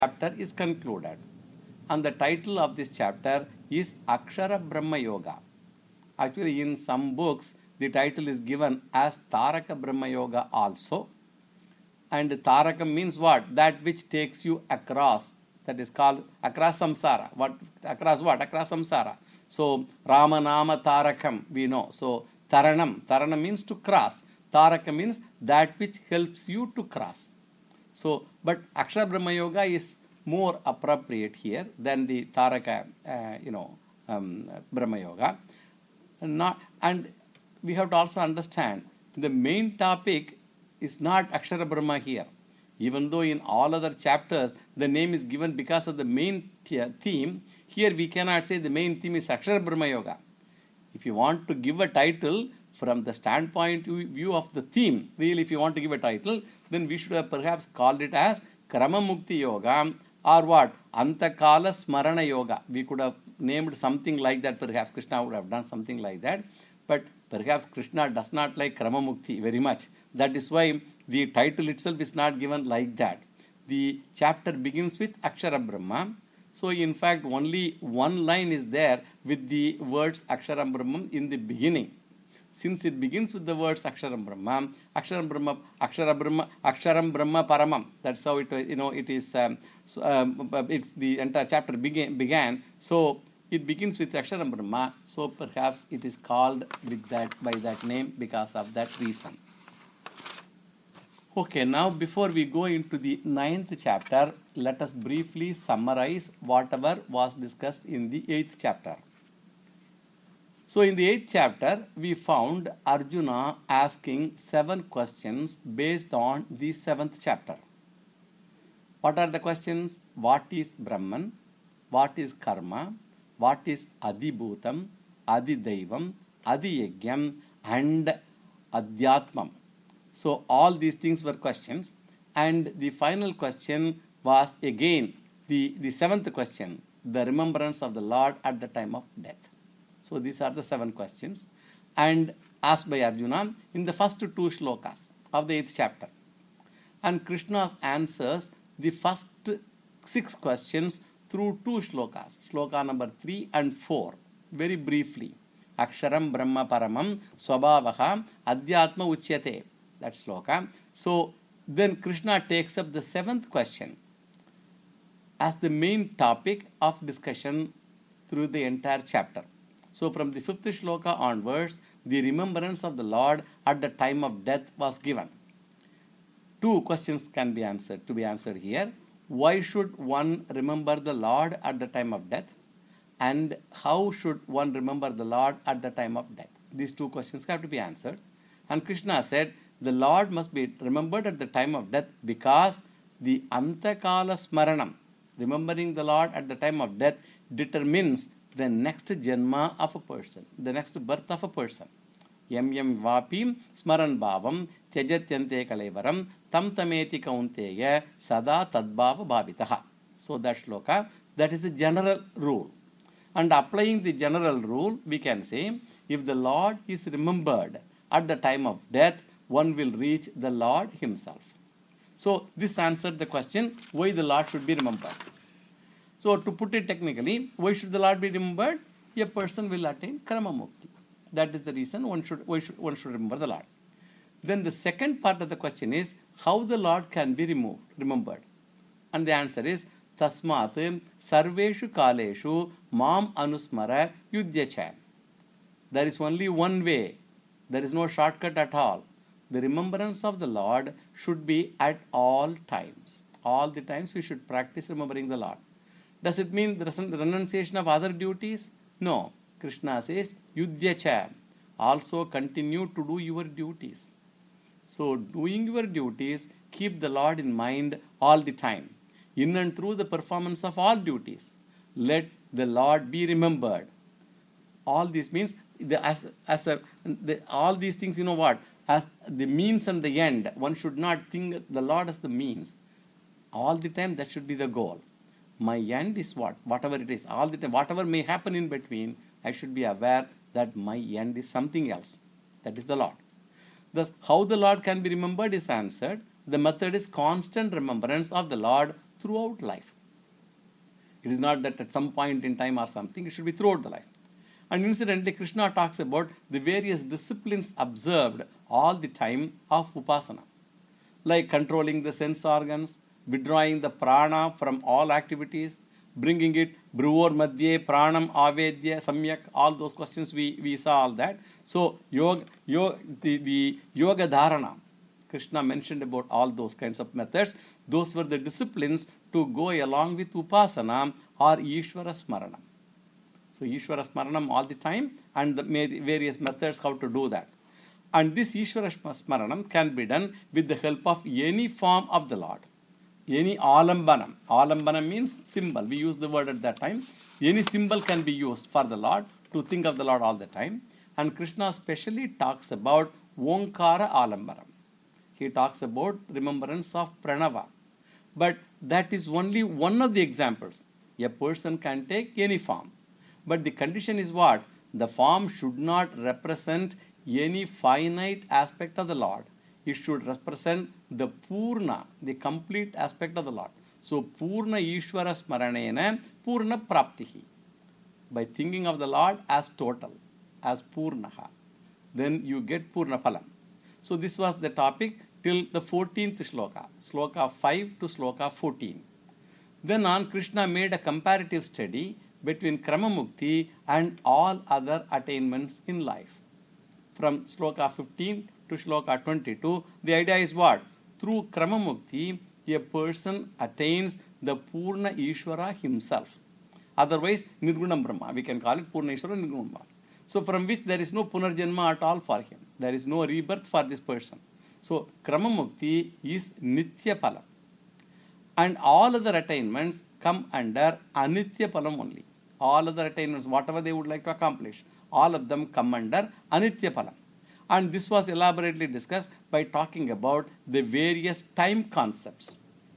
chapter is concluded. And the title of this chapter is Akshara Brahma Yoga. Actually, in some books, the title is given as Taraka Brahma Yoga also. And Taraka means what? That which takes you across. That is called across samsara. Across what? Across samsara. So, Ramanama Tarakam, we know. So, Taranam means to cross. Taraka means that which helps you to cross. So, but Akshara Brahma Yoga is more appropriate here than the Taraka, Brahma Yoga. And we have to also understand the main topic is not Akshara Brahma here. Even though in all other chapters the name is given because of the main theme, here we cannot say the main theme is Akshara Brahma Yoga. If you want to give a title from the standpoint view of the theme, really if you want to give a title, then we should have perhaps called it as Krama Mukti Yoga or what? Antakala Smarana Yoga. We could have named something like that, perhaps Krishna would have done something like that. But perhaps Krishna does not like Krama Mukti very much. That is why the title itself is not given like that. The chapter begins with Akshara Brahma. So in fact only one line is there with the words Akshara Brahma in the beginning. Since it begins with the words Aksharam Brahma, Aksharam Brahma Paramam. That's how it is. It's the entire chapter began. So it begins with Aksharam Brahma. So perhaps it is called with that by that name because of that reason. Okay, now before we go into the 9th chapter, let us briefly summarize whatever was discussed in the 8th chapter. So in the 8th chapter, we found Arjuna asking 7 questions based on the 7th chapter. What are the questions? What is Brahman? What is Karma? What is Adibhutam, Adidaivam, Adiyajnam, and Adhyatmam? So all these things were questions. And the final question was again the 7th question, the remembrance of the Lord at the time of death. So these are the 7 questions and asked by Arjuna in the first 2 shlokas of the 8th chapter. And Krishna answers the first 6 questions through 2 shlokas, shloka number 3 and 4, very briefly. Aksharam Brahma Paramam Swabhavaha Adhyatma Uchyate, that shloka. So then Krishna takes up the 7th question as the main topic of discussion through the entire chapter. So from the 5th shloka onwards, the remembrance of the Lord at the time of death was given. 2 questions can be answered, to be answered here. Why should one remember the Lord at the time of death? And how should one remember the Lord at the time of death? These 2 questions have to be answered. And Krishna said, the Lord must be remembered at the time of death because the Antakala Smaranam, remembering the Lord at the time of death, determines the next janma of a person, the next birth of a person. Yam vapim smaran bhavam tyajatyante kalevaram tam tameti kaunteya sada tadbhava bhavitaha. So that shloka, that is the general rule. And applying the general rule, we can say, if the Lord is remembered at the time of death, one will reach the Lord himself. So this answered the question, why the Lord should be remembered. So to put it technically, why should the Lord be remembered? A person will attain Krama Mukti. That is the reason one should remember the Lord. Then the second part of the question is how the Lord can be remembered. And the answer is Tasmat Sarveshu Kaleshu Mam Anusmara Yudhyacha. There is only one way. There is no shortcut at all. The remembrance of the Lord should be at all times. All the times we should practice remembering the Lord. Does it mean the renunciation of other duties? No. Krishna says, Yudhyacha. Also continue to do your duties. So doing your duties, keep the Lord in mind all the time. In and through the performance of all duties, let the Lord be remembered. All this means, all these things, you know what? As the means and the end, one should not think the Lord as the means. All the time that should be the goal. My end is what? Whatever it is, all the time, whatever may happen in between, I should be aware that my end is something else. That is the Lord. Thus, how the Lord can be remembered is answered. The method is constant remembrance of the Lord throughout life. It is not that at some point in time or something, it should be throughout the life. And incidentally, Krishna talks about the various disciplines observed all the time of Upasana, like controlling the sense organs, withdrawing the prana from all activities, bringing it bruvor madhye, pranam, avedya, samyak, all those questions we saw all that. So, the yoga dharana, Krishna mentioned about all those kinds of methods. Those were the disciplines to go along with Upasana or Ishvara Smaranam. So, Ishvara Smaranam all the time and the various methods how to do that. And this Ishvara Smaranam can be done with the help of any form of the Lord. Any alambanam. Alambanam means symbol. We use the word at that time. Any symbol can be used for the Lord to think of the Lord all the time. And Krishna specially talks about Omkara Alambanam. He talks about remembrance of Pranava. But that is only one of the examples. A person can take any form. But the condition is what? The form should not represent any finite aspect of the Lord. It should represent the Purna, the complete aspect of the Lord. So, Purna Ishvara Smaranena Purna Praptihi. By thinking of the Lord as total, as Purnaha, then you get Purna Phalam. So, this was the topic till the 14th shloka, shloka 5 to shloka 14. Then on, Krishna made a comparative study between Kramamukti and all other attainments in life. From shloka 15 to shloka 22, the idea is what? Through Kramamukti, a person attains the Purna Ishvara himself. Otherwise, Nirgunam Brahma. We can call it Purna Ishvara Nirgunam Brahma. So, from which there is no Punarjanma at all for him. There is no rebirth for this person. So, Kramamukti is Nitya Palam. And all other attainments come under Anitya Palam only. All other attainments, whatever they would like to accomplish, all of them come under Anitya Palam. And this was elaborately discussed by talking about the various time concepts.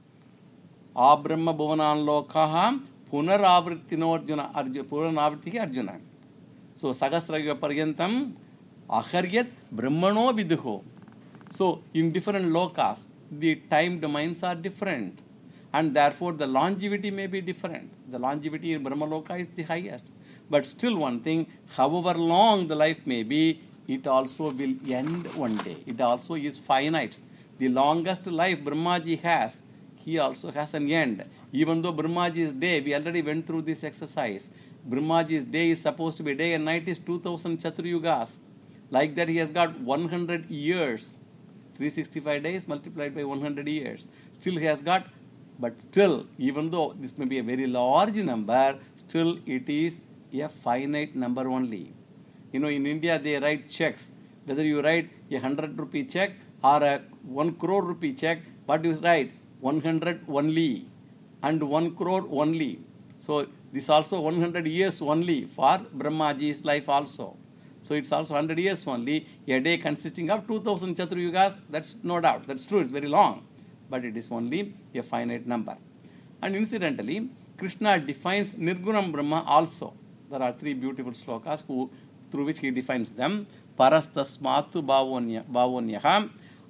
Abrahma Bhuvanan Lokaha Punaravrittino Punaravritti Arjuna. So, Sagasrayuga Paryantam Aharyat Brahmano Viduho. So, in different lokas, the time domains are different. And therefore, the longevity may be different. The longevity in Brahmaloka is the highest. But still one thing, however long the life may be, it also will end one day. It also is finite. The longest life Brahmaji has, he also has an end. Even though Brahmaji's day, we already went through this exercise. Brahmaji's day is supposed to be day and night is 2000 Chaturyugas. Like that, he has got 100 years. 365 days multiplied by 100 years. Still he has got, but still, even though this may be a very large number, still it is a finite number only. You know, in India, they write checks. Whether you write a 100 rupee check or a 1 crore rupee check, what do you write? 100 only and 1 crore only. So, this also 100 years only for Brahmaji's life also. So, it's also 100 years only. A day consisting of 2000 Chaturyugas, that's no doubt. That's true, it's very long. But it is only a finite number. And incidentally, Krishna defines Nirgunam Brahma also. There are 3 beautiful slokas through which he defines them. Parastasmatu bhavonyaha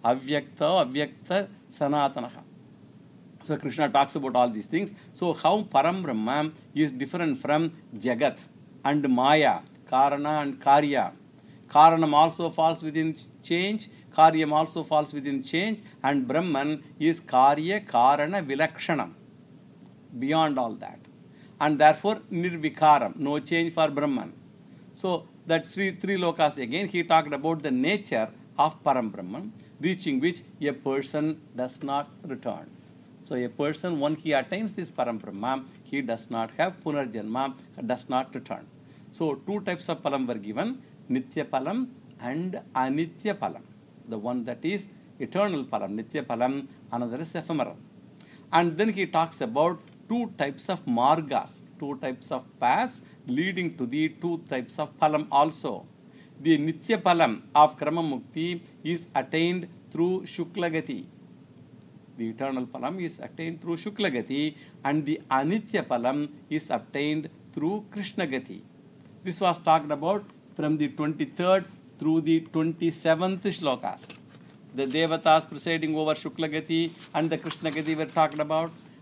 avyakta sanatanaha. So Krishna talks about all these things. So how Param Brahma is different from Jagat and Maya, Karana and Karya. Karanam also falls within change. Karyam also falls within change, and Brahman is Karya Karana Vilakshanam, beyond all that. And therefore, Nirvikaram, no change for Brahman. So, that's three lokas again. He talked about the nature of Param Brahman, reaching which a person does not return. So, a person, when he attains this Param Brahma, he does not have Punarjanma, does not return. So, 2 types of Palam were given, Nitya Palam and Anitya Palam. The one that is eternal Palam, Nitya Palam, another is ephemeral. And then he talks about 2 types of margas, 2 types of paths leading to the 2 types of Palam also. The Nitya Palam of Kramamukti is attained through Shuklagati. The eternal Palam is attained through Shuklagati, and the Anitya Palam is obtained through Krishnagati. This was talked about from the 23rd through the 27th shlokas. The Devatas presiding over Shuklagati and the Krishnagati were talked about,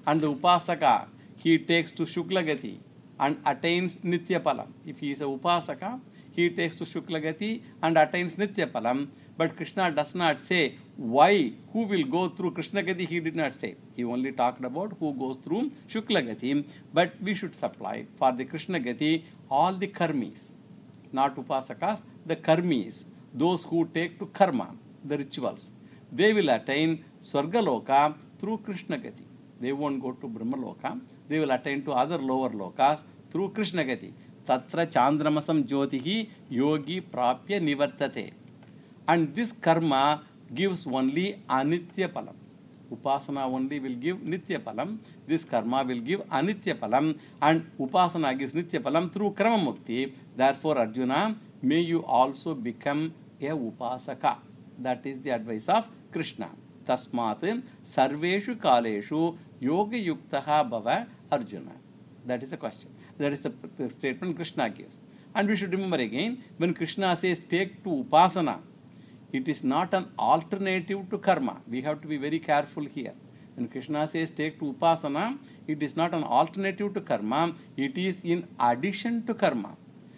and the Upasaka, he takes to Shuklagati and attains Nityapalam. If he is a Upasaka, he takes to Shuklagati and attains Nityapalam. But Krishna does not say why, who will go through Krishnagati, he did not say. He only talked about who goes through Shuklagati. But we should supply for the Krishnagati all the karmis, not Upasakas, the karmis, those who take to karma, the rituals. They will attain Swargaloka through Krishnagati. They won't go to Brahmaloka. They will attain to other lower lokas through Krishnagati. Tatra Chandramasam Jyotihi Yogi Prapya Nivartate. And this karma gives only Anitya Palam. Upasana only will give Nitya Palam. This karma will give Anitya Palam. And Upasana gives Nitya Palam through Krama Mukti. Therefore, Arjuna, may you also become a Upasaka. That is the advice of Krishna. Tasmat Sarveshu Kaleshu Yoga Yuktaha Bhava Arjuna. That is the question. That is the statement Krishna gives. And we should remember again, when Krishna says take to Upasana, it is not an alternative to karma. We have to be very careful here. When Krishna says take to Upasana, it is not an alternative to karma. It is in addition to karma.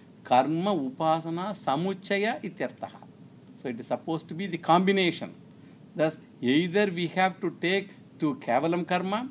Karma Upasana Samuchaya Ityartaha. So it is supposed to be the combination. Thus, either we have to take to Kevalam Karma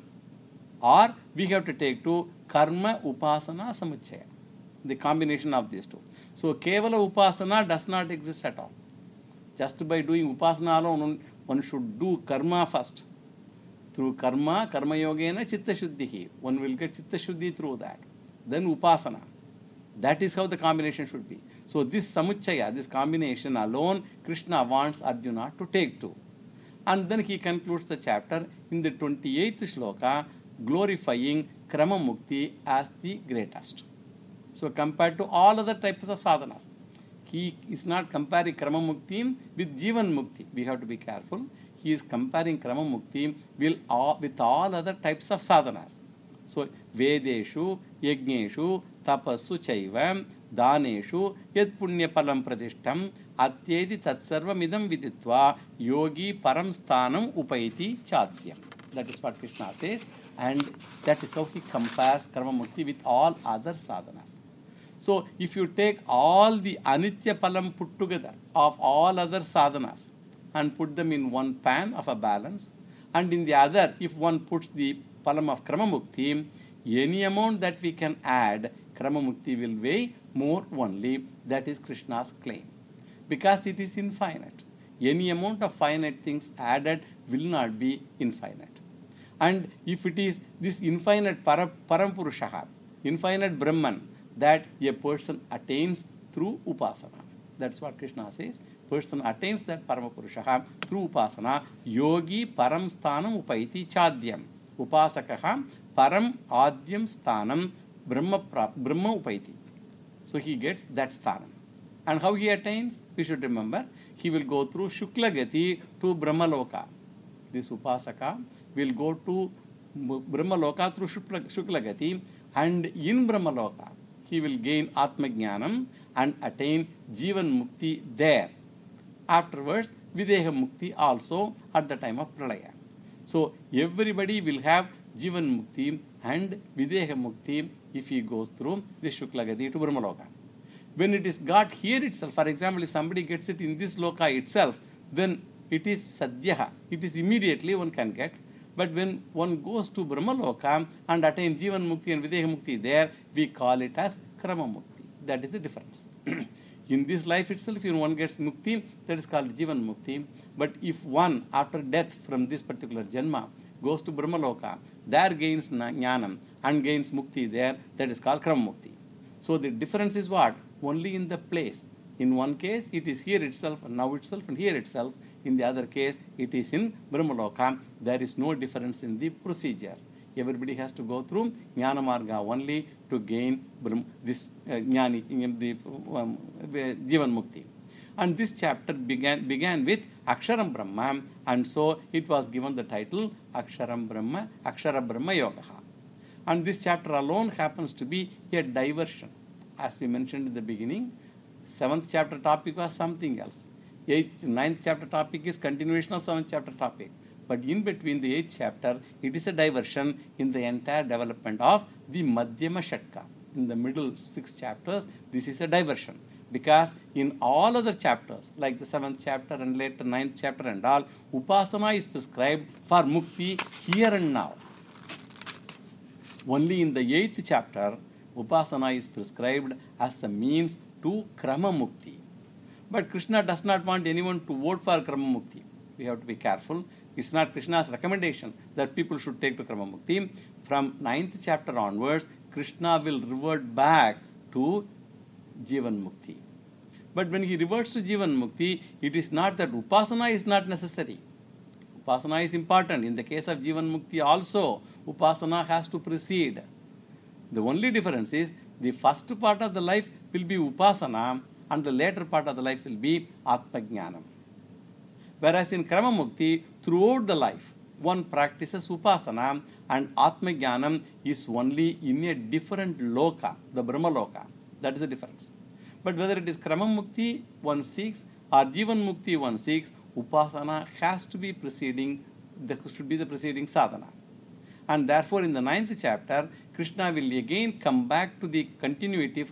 or we have to take to Karma Upasana Samuchaya. The combination of these two. So Kevala Upasana does not exist at all. Just by doing Upasana alone, one should do Karma first. Through Karma, Karma Yogena Chitta Shuddhihi. One will get Chitta Shuddhi through that. Then Upasana. That is how the combination should be. So this Samuchaya, this combination alone, Krishna wants Arjuna to take to. And then he concludes the chapter in the 28th shloka, glorifying Krama Mukti as the greatest. So compared to all other types of sadhanas, he is not comparing Krama Mukti with Jivan Mukti. We have to be careful. He is comparing Krama Mukti with all other types of sadhanas. So Vedeshu, Yajneshu, Tapassu Chaiva, Daneshu, Yad Punya Palam Pradishtam, Atyedi Tatsarvamidam Viditva, Yogi Param Sthanam Upaiti Chadyam. That is what Krishna says, and that is how he compares Karma Mukti with all other sadhanas. So if you take all the Anitya Palam put together of all other sadhanas and put them in one pan of a balance, and in the other, if one puts the Palam of Krama Mukti, any amount that we can add, Krama Mukti will weigh more only. That is Krishna's claim. Because it is infinite. Any amount of finite things added will not be infinite. And if it is this infinite Parampurushaha, infinite Brahman, that a person attains through Upasana. That's what Krishna says. Person attains that Paramapurushaha through Upasana. Yogi Param Sthanam Upaiti Chadyam. Upasakaha Param Adyam Sthanam Brahma Upaiti. So he gets that sthanam. And how he attains? We should remember, he will go through Shuklagati to Brahmaloka. This Upasaka will go to Brahmaloka through Shuklagati, and in Brahmaloka he will gain Atma Jnanam and attain Jivan Mukti there. Afterwards, Videha Mukti also at the time of Pralaya. So everybody will have Jivan Mukti and Videha Mukti if he goes through the Shuklagati to Brahmaloka. When it is got here itself, for example, if somebody gets it in this loka itself, then it is Sadhyaha. It is immediately one can get. But when one goes to Brahmaloka and attain Jivan Mukti and Videha Mukti there, we call it as Krama Mukti. That is the difference. In this life itself, if one gets Mukti, that is called Jivan Mukti. But if one, after death from this particular Janma, goes to Brahmaloka, there gains Jnanam and gains Mukti there, that is called Krama Mukti. So the difference is what? Only in the place. In one case, it is here itself, and now itself, and here itself. In the other case, it is in Brahmaloka. There is no difference in the procedure. Everybody has to go through Jnana Marga only to gain this Jnani, the Jivan Mukti. And this chapter began with Aksharam Brahma, and so it was given the title Aksharam Brahma, Akshara Brahma Yoga. And this chapter alone happens to be a diversion. As we mentioned in the beginning, 7th chapter topic was something else. 9th chapter topic is continuation of 7th chapter topic. But in between the 8th chapter, it is a diversion in the entire development of the Madhyama Shatka. In the middle 6 chapters, this is a diversion. Because in all other chapters, like the 7th chapter and later 9th chapter and all, Upasana is prescribed for Mukti here and now. Only in the 8th chapter, Upasana is prescribed as a means to Krama Mukti. But Krishna does not want anyone to vote for Krama Mukti. We have to be careful. It's not Krishna's recommendation that people should take to Krama Mukti. From 9th chapter onwards, Krishna will revert back to Jivan Mukti. But when he reverts to Jivan Mukti, it is not that Upasana is not necessary. Upasana is important. In the case of Jivan Mukti also, Upasana has to precede. The only difference is the first part of the life will be Upasana and the later part of the life will be Atmajnanam. Whereas in Krama Mukti, throughout the life, one practices Upasana and Atmajnanam is only in a different loka, the Brahma Loka. That is the difference. But whether it is Krama Mukti one seeks or Jivan Mukti one seeks, Upasana has to be preceding, should be the preceding sadhana. And therefore in the 9th chapter, Krishna will again come back to the continuity